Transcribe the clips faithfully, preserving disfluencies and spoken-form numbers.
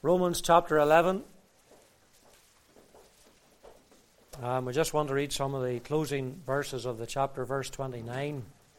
Romans chapter eleven. Um, we just want to read some of the closing verses of the chapter, verse twenty-nine.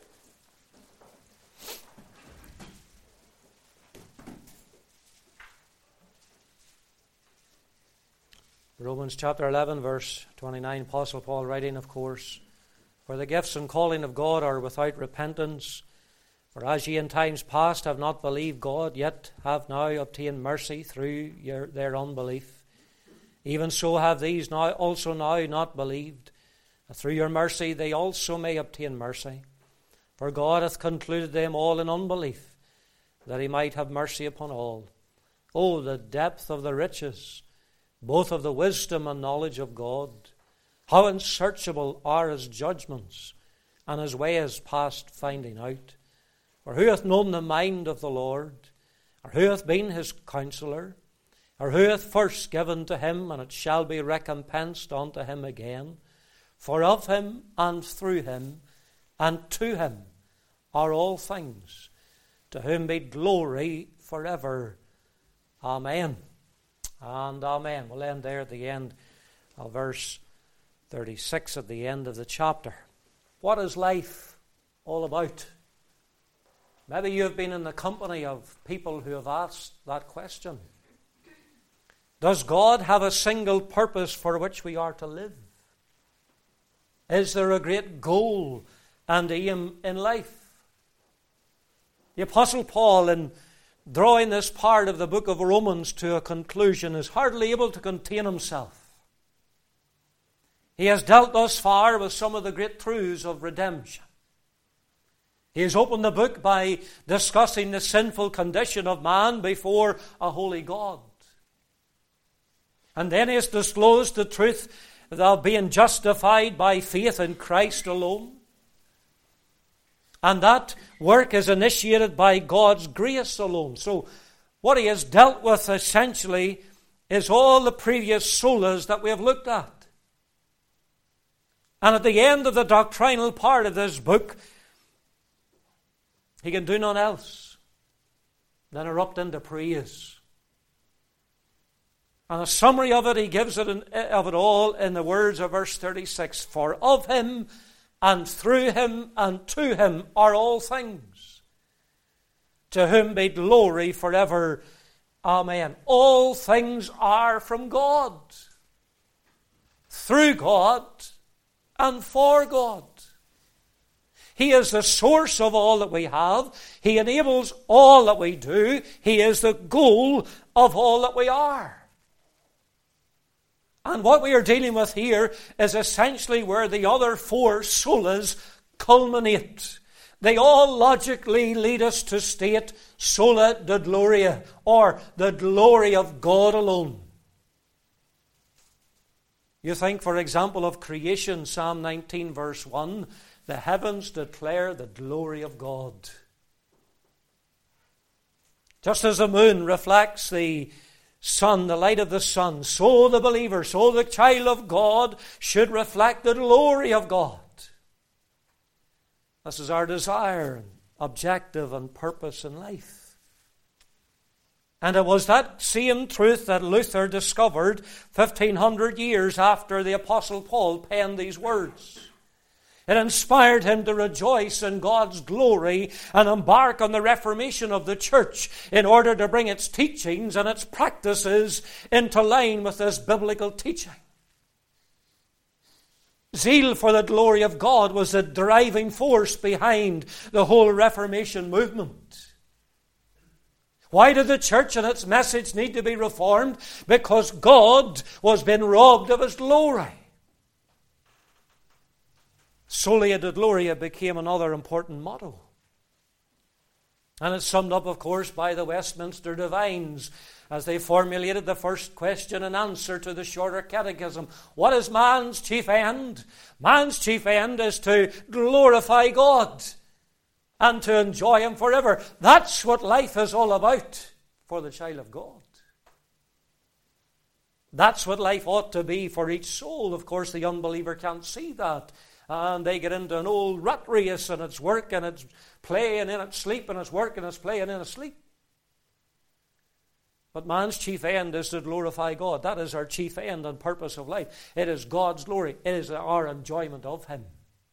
Romans chapter eleven, verse twenty-nine, Apostle Paul writing, of course, "For the gifts and calling of God are without repentance. For as ye in times past have not believed God, yet have now obtained mercy through your, their unbelief, even so have these now also now not believed, that through your mercy they also may obtain mercy. For God hath concluded them all in unbelief, that he might have mercy upon all. Oh, the depth of the riches, both of the wisdom and knowledge of God! How unsearchable are his judgments, and his ways past finding out! For who hath known the mind of the Lord? Or who hath been his counsellor? Or who hath first given to him, and it shall be recompensed unto him again? For of him, and through him, and to him are all things, to whom be glory forever. Amen and amen." We'll end there at the end of verse thirty-six, at the end of the chapter. What is life all about? Maybe you've been in the company of people who have asked that question. Does God have a single purpose for which we are to live? Is there a great goal and aim in life? The Apostle Paul, in drawing this part of the book of Romans to a conclusion, is hardly able to contain himself. He has dealt thus far with some of the great truths of redemption. He has opened the book by discussing the sinful condition of man before a holy God. And then he has disclosed the truth of being justified by faith in Christ alone. And that work is initiated by God's grace alone. So what he has dealt with essentially is all the previous solas that we have looked at. And at the end of the doctrinal part of this book, he can do none else than erupt into praise. And a summary of it, he gives it in, of it all in the words of verse thirty-six. "For of him, and through him, and to him are all things, to whom be glory forever. Amen." All things are from God, through God, and for God. He is the source of all that we have. He enables all that we do. He is the goal of all that we are. And what we are dealing with here is essentially where the other four solas culminate. They all logically lead us to state sola Deo gloria, or the glory of God alone. You think, for example, of creation, Psalm nineteen, verse one, "The heavens declare the glory of God." Just as the moon reflects the sun, the light of the sun, so the believer, so the child of God should reflect the glory of God. This is our desire, objective, and purpose in life. And it was that same truth that Luther discovered fifteen hundred years after the Apostle Paul penned these words. It inspired him to rejoice in God's glory and embark on the reformation of the church in order to bring its teachings and its practices into line with this biblical teaching. Zeal for the glory of God was the driving force behind the whole Reformation movement. Why did the church and its message need to be reformed? Because God was being robbed of his glory. Sola Deo gloria became another important motto. And it's summed up, of course, by the Westminster Divines as they formulated the first question and answer to the shorter catechism. What is man's chief end? Man's chief end is to glorify God and to enjoy him forever. That's what life is all about for the child of God. That's what life ought to be for each soul. Of course, the unbeliever can't see that. And they get into an old rat race, and it's work and it's play, and then it's sleep, and it's work and it's play, and then it's sleep. But man's chief end is to glorify God. That is our chief end and purpose of life. It is God's glory. It is our enjoyment of Him.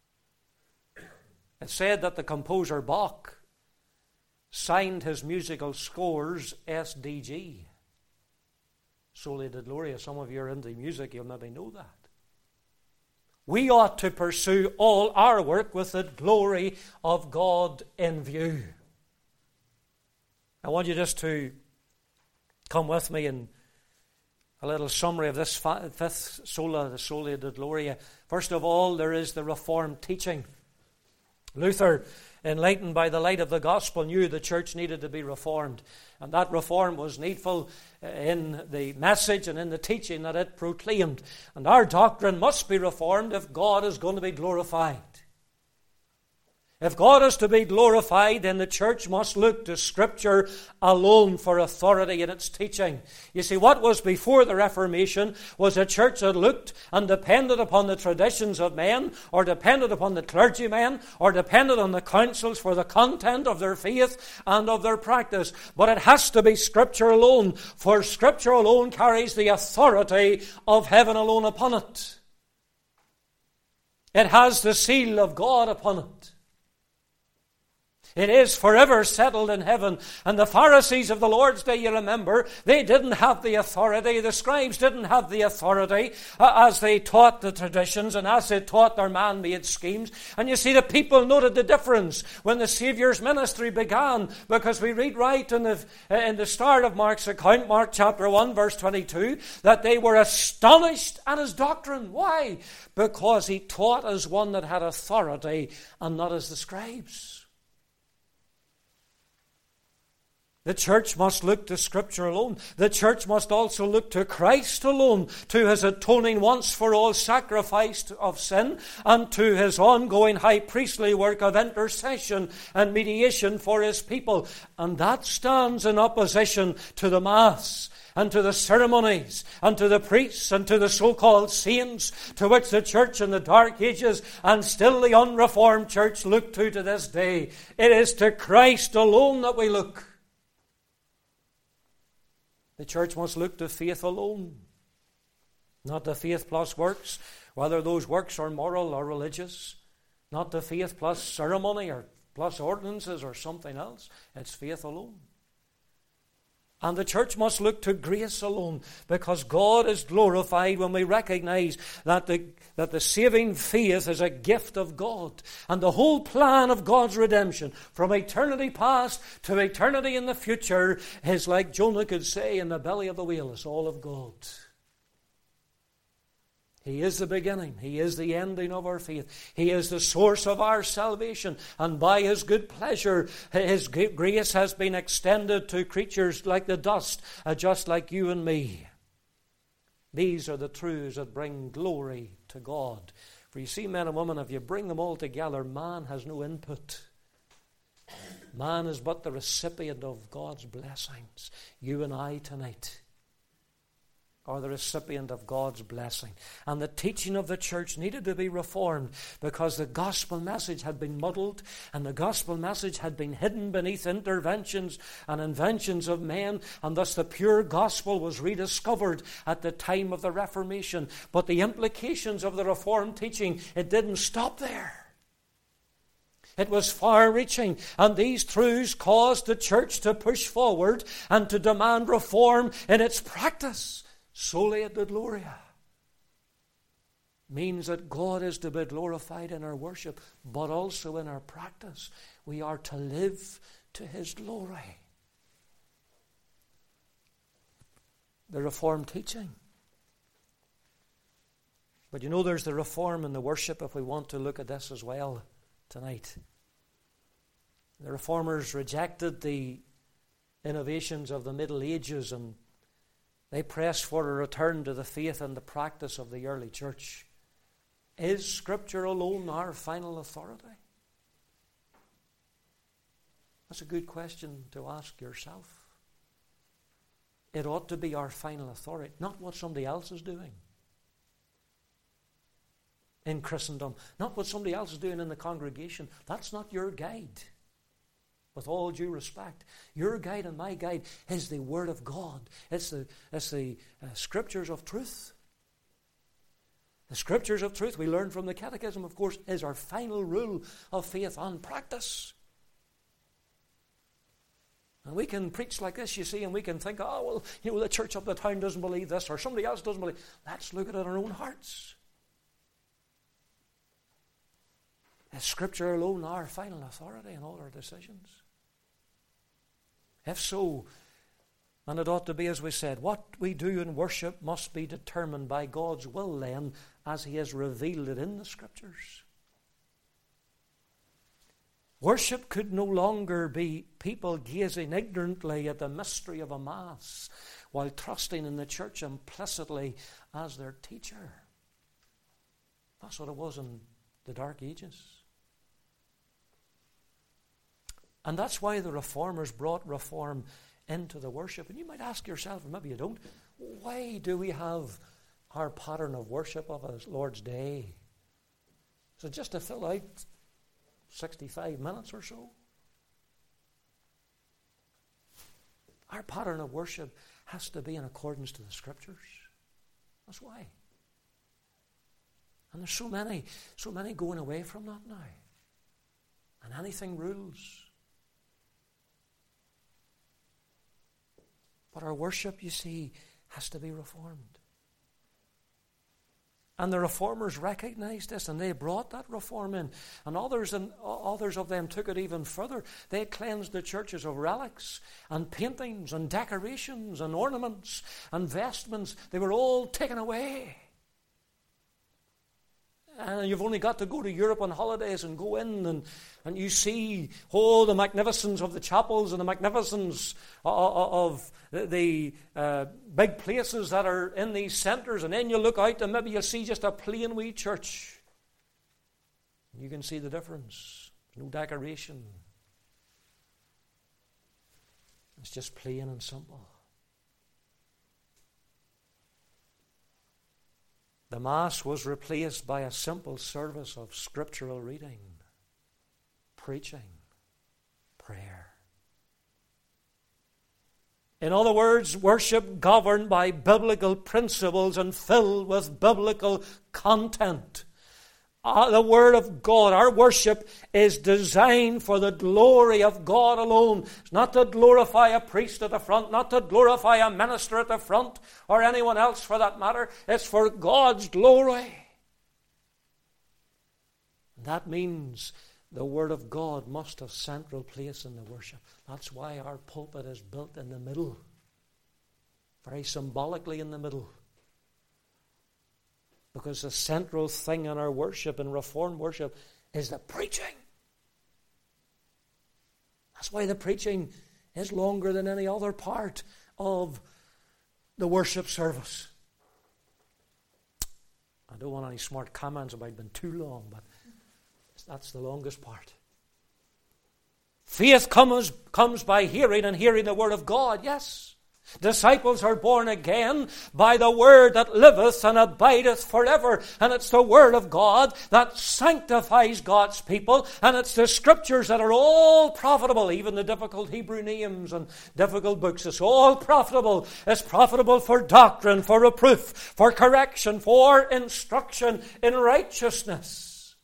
It's said that the composer Bach signed his musical scores S D G. Soli Deo Gloria. Some of you are into music, you'll maybe know that. We ought to pursue all our work with the glory of God in view. I want you just to come with me in a little summary of this fifth sola, the Soli Deo Gloria. First of all, there is the Reformed teaching. Luther, enlightened by the light of the gospel, knew the church needed to be reformed. And that reform was needful in the message and in the teaching that it proclaimed. And our doctrine must be reformed if God is going to be glorified. If God is to be glorified, then the church must look to Scripture alone for authority in its teaching. You see, what was before the Reformation was a church that looked and depended upon the traditions of men, or depended upon the clergymen, or depended on the councils for the content of their faith and of their practice. But it has to be Scripture alone, for Scripture alone carries the authority of heaven alone upon it. It has the seal of God upon it. It is forever settled in heaven. And the Pharisees of the Lord's day, you remember, they didn't have the authority. The scribes didn't have the authority uh, as they taught the traditions and as they taught their man-made schemes. And you see, the people noted the difference when the Saviour's ministry began, because we read right in the, in the start of Mark's account, Mark chapter one, verse twenty-two, that they were astonished at his doctrine. Why? Because he taught as one that had authority and not as the scribes. The church must look to Scripture alone. The church must also look to Christ alone, to His atoning once for all sacrifice of sin, and to His ongoing high priestly work of intercession and mediation for His people. And that stands in opposition to the Mass, and to the ceremonies, and to the priests, and to the so-called saints, to which the church in the Dark Ages, and still the unreformed church, look to to this day. It is to Christ alone that we look. The church must look to faith alone, not to faith plus works, whether those works are moral or religious, not to faith plus ceremony or plus ordinances or something else. It's faith alone. And the church must look to grace alone, because God is glorified when we recognize that the, that the saving faith is a gift of God. And the whole plan of God's redemption, from eternity past to eternity in the future, is, like Jonah could say in the belly of the whale, is all of God. He is the beginning. He is the ending of our faith. He is the source of our salvation. And by His good pleasure, His grace has been extended to creatures like the dust, uh, just like you and me. These are the truths that bring glory to God. For you see, men and women, if you bring them all together, man has no input. Man is but the recipient of God's blessings. You and I tonight are the recipient of God's blessing. And the teaching of the church needed to be reformed, because the gospel message had been muddled, and the gospel message had been hidden beneath interventions and inventions of men, and thus the pure gospel was rediscovered at the time of the Reformation. But the implications of the Reformed teaching, it didn't stop there. It was far-reaching, and these truths caused the church to push forward and to demand reform in its practice. Soli Deo Gloria means that God is to be glorified in our worship, but also in our practice. We are to live to His glory. The Reformed teaching. But you know, there's the reform in the worship, if we want to look at this as well tonight. The Reformers rejected the innovations of the Middle Ages, and they pressed for a return to the faith and the practice of the early church. Is Scripture alone our final authority? That's a good question to ask yourself. It ought to be our final authority, not what somebody else is doing in Christendom, not what somebody else is doing in the congregation. That's not your guide. with all due respect. Your guide and my guide is the Word of God. It's the, it's the uh, Scriptures of truth. The Scriptures of truth, we learn from the Catechism, of course, is our final rule of faith and practice. And we can preach like this, you see, and we can think, oh, well, you know, the church up the town doesn't believe this, or somebody else doesn't believe. Let's look at it in our own hearts. Is Scripture alone our final authority in all our decisions? If so, and it ought to be, as we said, what we do in worship must be determined by God's will then, as He has revealed it in the Scriptures. Worship could no longer be people gazing ignorantly at the mystery of a Mass while trusting in the church implicitly as their teacher. That's what it was in the Dark Ages. And that's why the Reformers brought reform into the worship. And you might ask yourself, or maybe you don't, why do we have our pattern of worship of a Lord's Day? Is it just to fill out sixty-five minutes or so? Our pattern of worship has to be in accordance to the Scriptures. That's why. And there's so many, so many going away from that now. And anything rules. But our worship, you see, has to be reformed. And the Reformers recognized this, and they brought that reform in. And others, and others of them took it even further. They cleansed the churches of relics and paintings and decorations and ornaments and vestments. They were all taken away. And you've only got to go to Europe on holidays and go in and, and you see, oh, the magnificence of the chapels and the magnificence of, of the, the uh, big places that are in these centres. And then you look out and maybe you'll see just a plain wee church. You can see the difference. No decoration. It's just plain and simple. The Mass was replaced by a simple service of scriptural reading, preaching, prayer. In other words, worship governed by biblical principles and filled with biblical content. Uh, the Word of God, our worship is designed for the glory of God alone. It's not to glorify a priest at the front, not to glorify a minister at the front, or anyone else for that matter. It's for God's glory. That means the Word of God must have central place in the worship. That's why our pulpit is built in the middle, very symbolically in the middle. Because the central thing in our worship, in Reformed worship, is the preaching. That's why the preaching is longer than any other part of the worship service. I don't want any smart comments about it being too long, but that's the longest part. Faith comes, comes by hearing, and hearing the Word of God, yes. Disciples are born again by the Word that liveth and abideth forever. And it's the Word of God that sanctifies God's people. And it's the Scriptures that are all profitable. Even the difficult Hebrew names and difficult books. It's all profitable. It's profitable for doctrine, for reproof, for correction, for instruction in righteousness.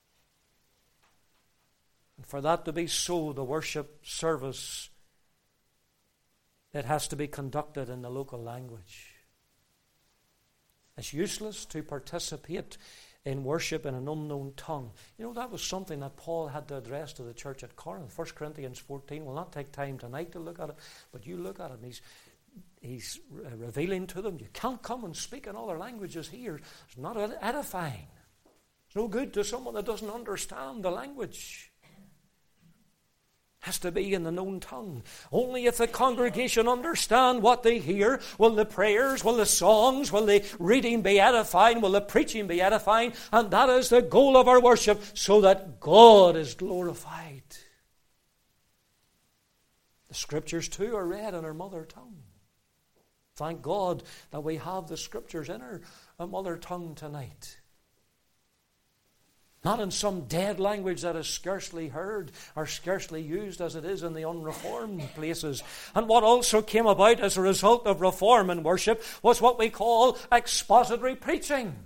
And for that to be so, the worship service, it has to be conducted in the local language. It's useless to participate in worship in an unknown tongue. You know, that was something that Paul had to address to the church at Corinth. First Corinthians fourteen. We'll not take time tonight to look at it, but you look at it and he's, he's revealing to them, you can't come and speak in other languages here. It's not edifying. It's no good to someone that doesn't understand the language. Has to be in the known tongue. Only if the congregation understand what they hear will the prayers, will the songs, will the reading be edifying, will the preaching be edifying, and that is the goal of our worship, so that God is glorified. The Scriptures too are read in our mother tongue. Thank God that we have the Scriptures in our, our mother tongue tonight. Not in some dead language that is scarcely heard or scarcely used as it is in the unreformed places. And what also came about as a result of reform in worship was what we call expository preaching.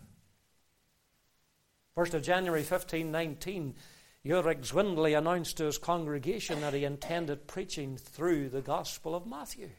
first of January fifteen nineteen, Ulrich Zwingli announced to his congregation that he intended preaching through the Gospel of Matthew.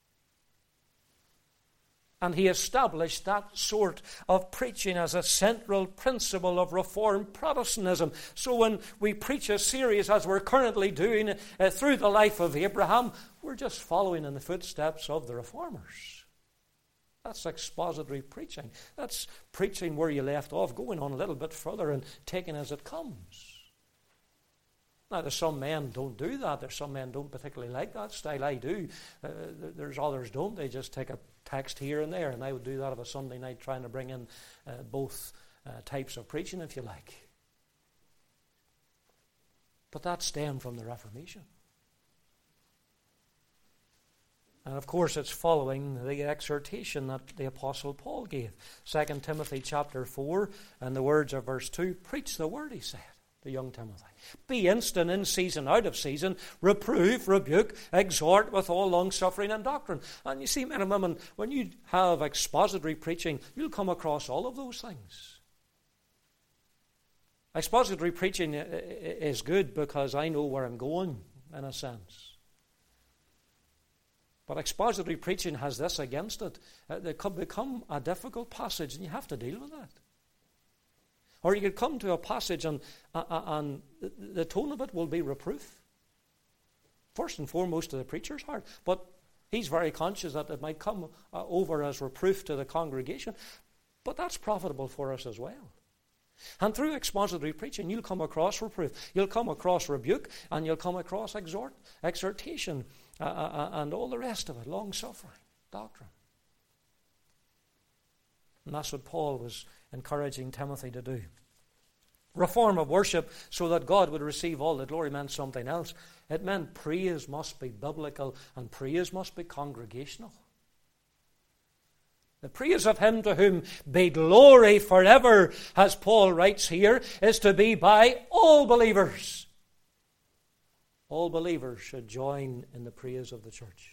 And he established that sort of preaching as a central principle of Reformed Protestantism. So when we preach a series, as we're currently doing, uh, through the life of Abraham, we're just following in the footsteps of the Reformers. That's expository preaching. That's preaching where you left off, going on a little bit further and taking as it comes. Now, there's some men don't do that. There's some men don't particularly like that style. I do. Uh, there's others don't. They just take a text here and there, and I would do that of a Sunday night, trying to bring in uh, both uh, types of preaching, if you like. But that stemmed from the Reformation. And of course, it's following the exhortation that the Apostle Paul gave. Second Timothy chapter four, and the words of verse two, preach the word, he said to young Timothy. Be instant in season, out of season, reprove, rebuke, exhort with all long-suffering and doctrine. And you see, men and women, when you have expository preaching, you'll come across all of those things. Expository preaching is good because I know where I'm going, in a sense. But expository preaching has this against it. It could become a difficult passage, and you have to deal with it. Or you could come to a passage and, uh, and the tone of it will be reproof. First and foremost to the preacher's heart. But he's very conscious that it might come uh, over as reproof to the congregation. But that's profitable for us as well. And through expository preaching, you'll come across reproof. You'll come across rebuke. And you'll come across exhort, exhortation. Uh, uh, and all the rest of it. Long-suffering. Doctrine. And that's what Paul was encouraging Timothy to do. Reform of worship so that God would receive all the glory meant something else. It meant praise must be biblical and praise must be congregational. The praise of him to whom be glory forever, as Paul writes here, is to be by all believers. All believers should join in the praise of the church.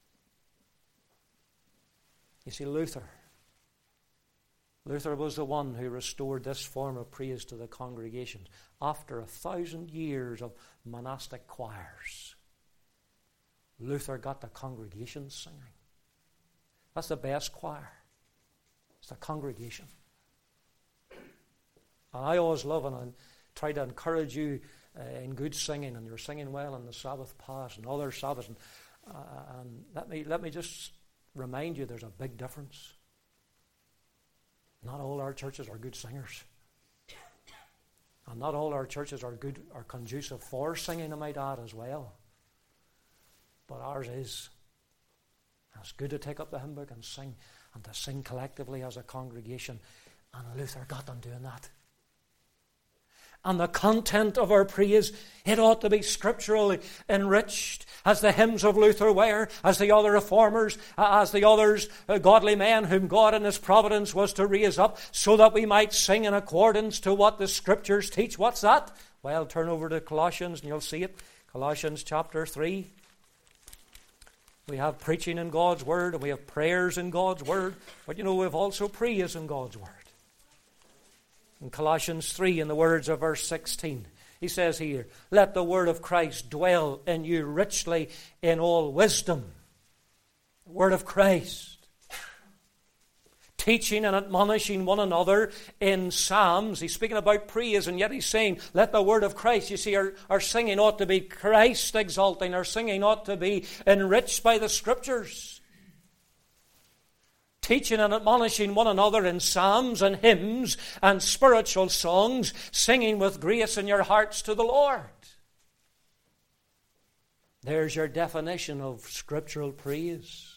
You see, Luther Luther was the one who restored this form of praise to the congregations after a thousand years of monastic choirs. Luther got the congregations singing. That's the best choir. It's the congregation. And I always love and I try to encourage you uh, in good singing, and you're singing well in the Sabbath past and other Sabbaths. And, uh, and let me let me just remind you, there's a big difference. Not all our churches are good singers. And not all our churches are good or conducive for singing, I might add, as well. But ours is. And it's good to take up the hymn book and sing, and to sing collectively as a congregation. And Luther got them doing that. And the content of our praise, it ought to be scripturally enriched, as the hymns of Luther were, as the other reformers, as the others, uh, godly men whom God in his providence was to raise up, so that we might sing in accordance to what the scriptures teach. What's that? Well, turn over to Colossians and you'll see it. Colossians chapter three. We have preaching in God's word, and we have prayers in God's word, but you know, we have also praise in God's word. In Colossians three, in the words of verse sixteen, he says here, let the word of Christ dwell in you richly in all wisdom. The word of Christ. Teaching and admonishing one another in psalms. He's speaking about praise, and yet he's saying, let the word of Christ. You see, our, our singing ought to be Christ exalting. Our singing ought to be enriched by the scriptures. Teaching and admonishing one another in psalms and hymns and spiritual songs, singing with grace in your hearts to the Lord. There's your definition of scriptural praise.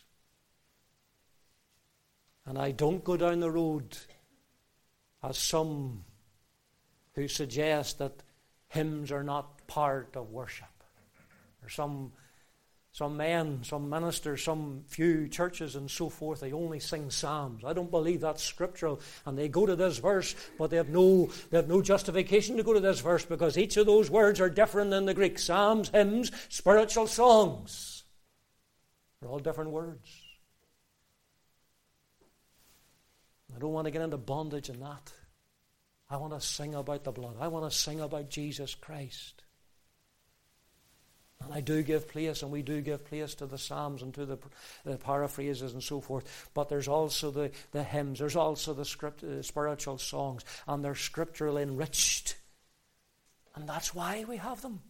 And I don't go down the road as some who suggest that hymns are not part of worship. Or some Some men, some ministers, some few churches and so forth, they only sing psalms. I don't believe that's scriptural. And they go to this verse, but they have no, they have no justification to go to this verse because each of those words are different in the Greek. Psalms, hymns, spiritual songs. They're all different words. I don't want to get into bondage in that. I want to sing about the blood. I want to sing about Jesus Christ. And I do give place, and we do give place to the Psalms and to the, the paraphrases and so forth. But there's also the, the hymns. There's also the script, uh, spiritual songs. And they're scripturally enriched. And that's why we have them.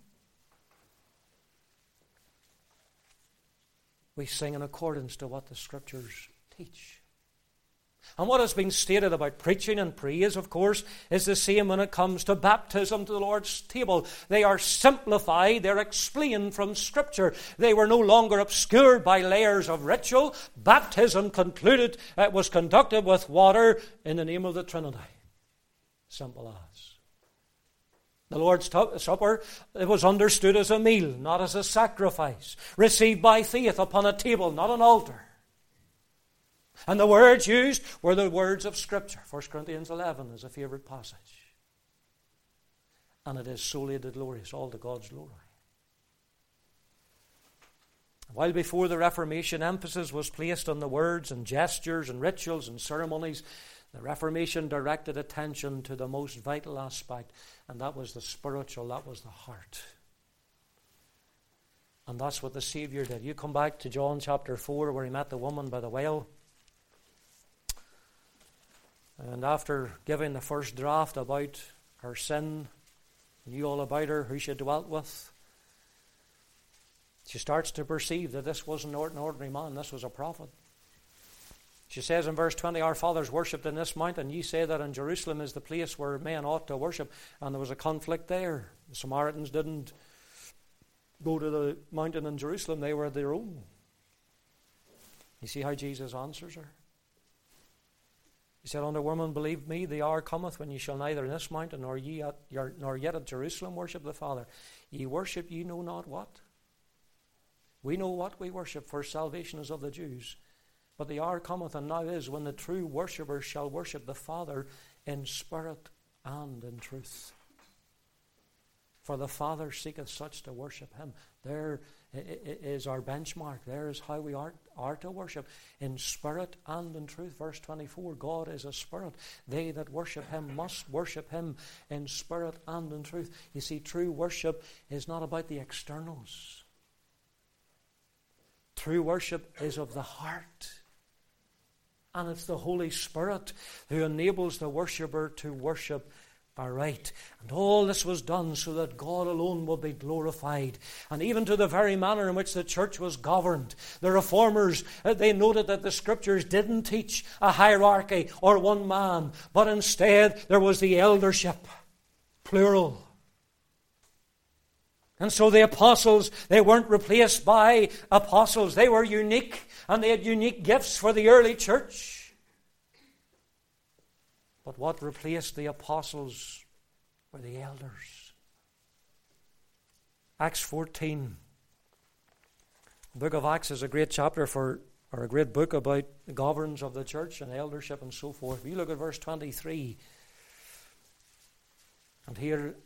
We sing in accordance to what the Scriptures teach. And what has been stated about preaching and praise, of course, is the same when it comes to baptism to the Lord's table. They are simplified, they're explained from Scripture. They were no longer obscured by layers of ritual. Baptism concluded, it was conducted with water in the name of the Trinity. Simple as. The Lord's Supper, it was understood as a meal, not as a sacrifice, received by faith upon a table, not an altar. And the words used were the words of Scripture. First Corinthians eleven is a favourite passage. And it is solely the glorious, all to God's glory. While before the Reformation emphasis was placed on the words and gestures and rituals and ceremonies, the Reformation directed attention to the most vital aspect, and that was the spiritual, that was the heart. And that's what the Saviour did. You come back to John chapter four where he met the woman by the well. And after giving the first draft about her sin, knew all about her, who she dwelt with, she starts to perceive that this wasn't an ordinary man, this was a prophet. She says in verse twenty, our fathers worshipped in this mountain. Ye say that in Jerusalem is the place where men ought to worship. And there was a conflict there. The Samaritans didn't go to the mountain in Jerusalem. They were their own. You see how Jesus answers her? He said, unto woman, believe me, the hour cometh when ye shall neither in this mountain nor, ye at, nor yet at Jerusalem worship the Father. Ye worship ye know not what. We know what we worship, for salvation is of the Jews. But the hour cometh, and now is, when the true worshippers shall worship the Father in spirit and in truth. For the Father seeketh such to worship him. There is our benchmark. There is how we are, are to worship, in spirit and in truth. Verse twenty-four, God is a spirit. They that worship him must worship him in spirit and in truth. You see, true worship is not about the externals. True worship is of the heart. And it's the Holy Spirit who enables the worshipper to worship aright. And all this was done so that God alone will be glorified. And even to the very manner in which the church was governed. The Reformers, they noted that the Scriptures didn't teach a hierarchy or one man, but instead there was the eldership, plural. And so the apostles, they weren't replaced by apostles. They were unique, and they had unique gifts for the early church. But what replaced the apostles were the elders. Acts fourteen. The book of Acts is a great chapter for, or a great book about the governance of the church and eldership and so forth. If you look at verse twenty-three, and here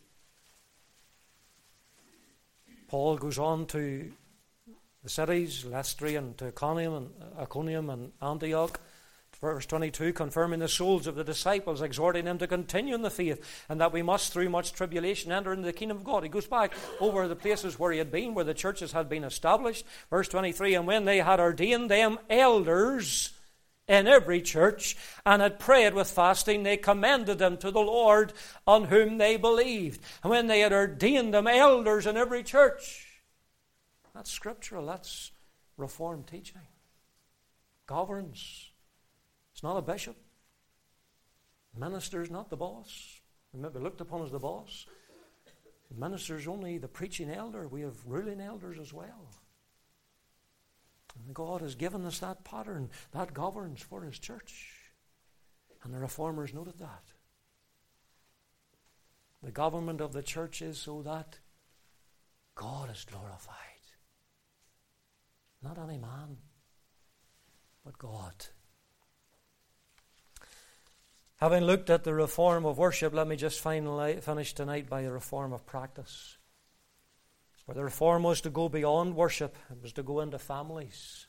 Paul goes on to the cities, Lystra and to Iconium and, Iconium and Antioch. Verse twenty-two, confirming the souls of the disciples, exhorting them to continue in the faith, and that we must through much tribulation enter into the kingdom of God. He goes back over the places where he had been, where the churches had been established. Verse twenty-three, and when they had ordained them elders in every church, and had prayed with fasting, they commended them to the Lord on whom they believed. And when they had ordained them elders in every church, that's scriptural, that's Reformed teaching. Governs. It's not a bishop. The minister is not the boss. We may be looked upon as the boss. The minister is only the preaching elder. We have ruling elders as well. And God has given us that pattern, that governs for his church. And the Reformers noted that. The government of the church is so that God is glorified. Not any man, but God. Having looked at the reform of worship, let me just finally finish tonight by the reform of practice. Where the reform was to go beyond worship, it was to go into families.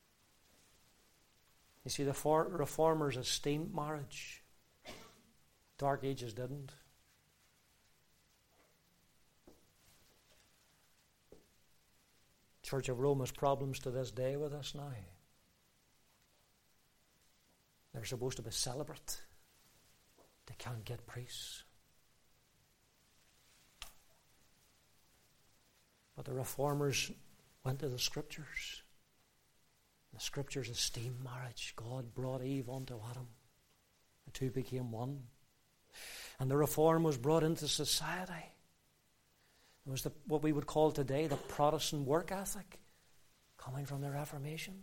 You see, the for- reformers esteemed marriage. Dark Ages didn't. Church of Rome has problems to this day with us now. They're supposed to be celibate. They can't get priests. But the reformers went to the Scriptures. The Scriptures esteemed marriage. God brought Eve unto Adam. The two became one. And the reform was brought into society. It was the, what we would call today the Protestant work ethic, coming from the Reformation.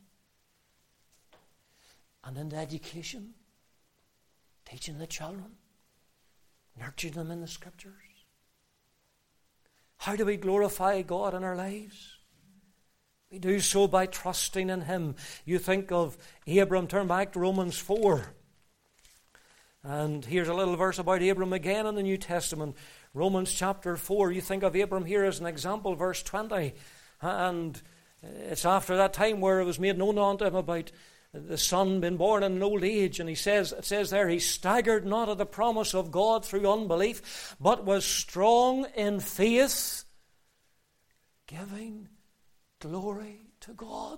And into education, teaching the children, nurturing them in the Scriptures. How do we glorify God in our lives? We do so by trusting in Him. You think of Abram, turn back to Romans four. And here's a little verse about Abram again in the New Testament. Romans chapter four. You think of Abram here as an example, verse twenty. And it's after that time where it was made known unto him about the son being born in an old age. And he says, it says there, he staggered not at the promise of God through unbelief, but was strong in faith, giving glory to God.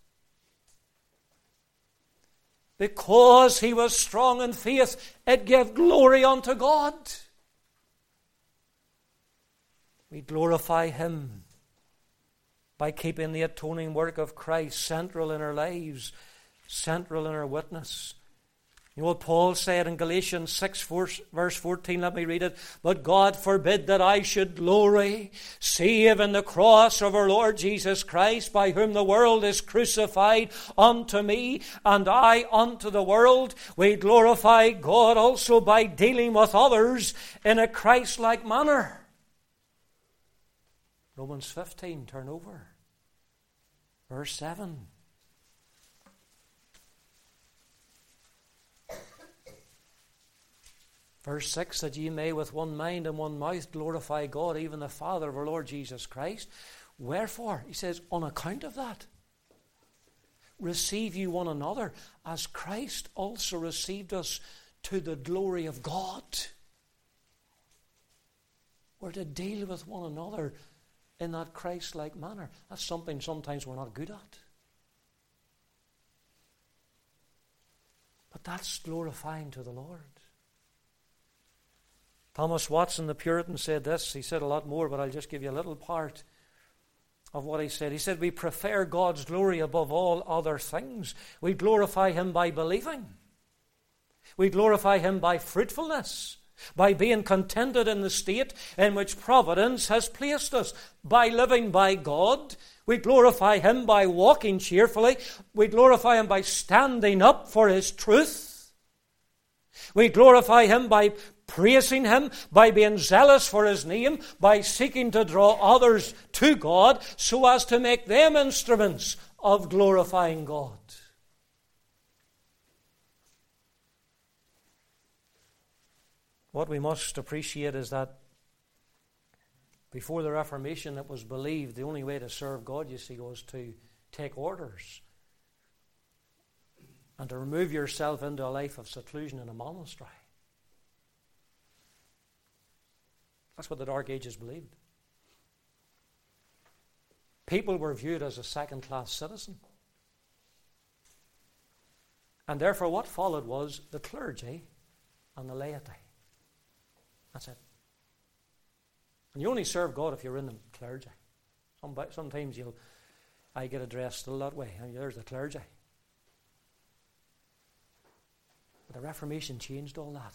Because he was strong in faith, it gave glory unto God. We glorify Him by keeping the atoning work of Christ central in our lives, central in our witness. You know what Paul said in Galatians six, verse fourteen, let me read it. But God forbid that I should glory, save in the cross of our Lord Jesus Christ, by whom the world is crucified unto me, and I unto the world. We glorify God also by dealing with others in a Christ-like manner. Romans fifteen, turn over. Verse seven. Verse six, that ye may with one mind and one mouth glorify God, even the Father of our Lord Jesus Christ. Wherefore, he says, on account of that, receive you one another, as Christ also received us to the glory of God. We're to deal with one another in that Christ-like manner. That's something sometimes we're not good at. But that's glorifying to the Lord. Thomas Watson, the Puritan, said this. He said a lot more, but I'll just give you a little part of what he said. He said, we prefer God's glory above all other things. We glorify Him by believing. We glorify Him by fruitfulness, by being contented in the state in which providence has placed us, by living by God. We glorify Him by walking cheerfully. We glorify Him by standing up for His truth. We glorify Him by praising Him, by being zealous for His name, by seeking to draw others to God so as to make them instruments of glorifying God. What we must appreciate is that before the Reformation, it was believed the only way to serve God, you see, was to take orders and to remove yourself into a life of seclusion in a monastery. That's what the Dark Ages believed. People were viewed as a second-class citizen. And therefore what followed was the clergy and the laity. That's it. And you only serve God if you're in the clergy. Sometimes you'll, I get addressed still that way. And there's the clergy. But the Reformation changed all that.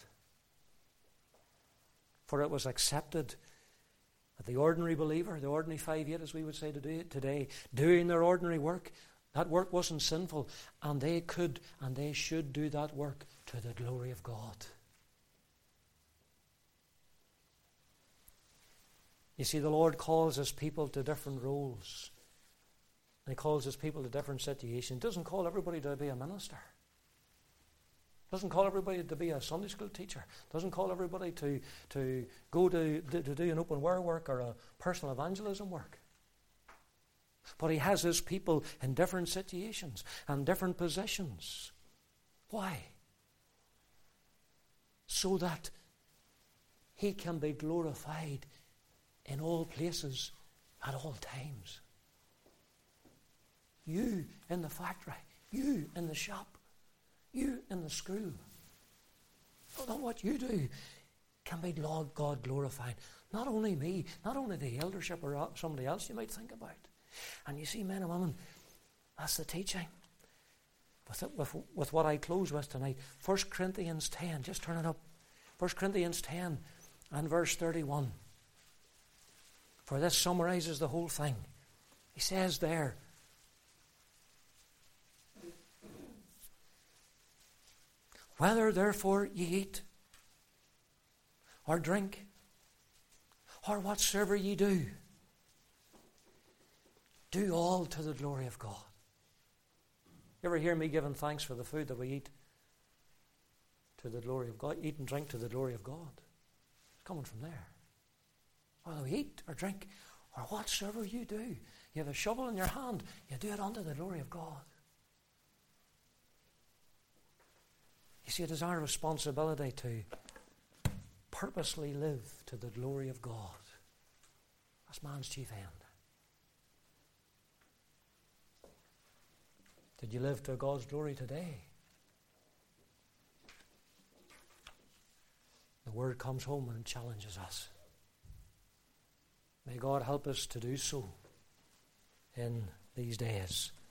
For it was accepted that the ordinary believer, the ordinary five eight as we would say today, doing their ordinary work, that work wasn't sinful, and they could and they should do that work to the glory of God. You see, the Lord calls His people to different roles. And he calls his people to different situations. He doesn't call everybody to be a minister. Doesn't call everybody to be a Sunday school teacher. Doesn't call everybody to, to go to, to do an open word work or a personal evangelism work. But he has his people in different situations and different positions. Why? So that he can be glorified in all places at all times. You in the factory, you in the shop, you in the school. Not what you do can be Lord God glorified. Not only me, not only the eldership or somebody else you might think about. And you see, men and women, that's the teaching. With, it, with, with what I close with tonight, First Corinthians ten, just turn it up. First Corinthians ten and verse thirty-one. For this summarizes the whole thing. He says there, whether therefore ye eat or drink or whatsoever ye do, do all to the glory of God. You ever hear me giving thanks for the food that we eat to the glory of God? Eat and drink to the glory of God. It's coming from there. Whether we eat or drink or whatsoever you do, you have a shovel in your hand, you do it unto the glory of God. You see, it is our responsibility to purposely live to the glory of God. That's man's chief end. Did you live to God's glory today? The word comes home and challenges us. May God help us to do so in these days.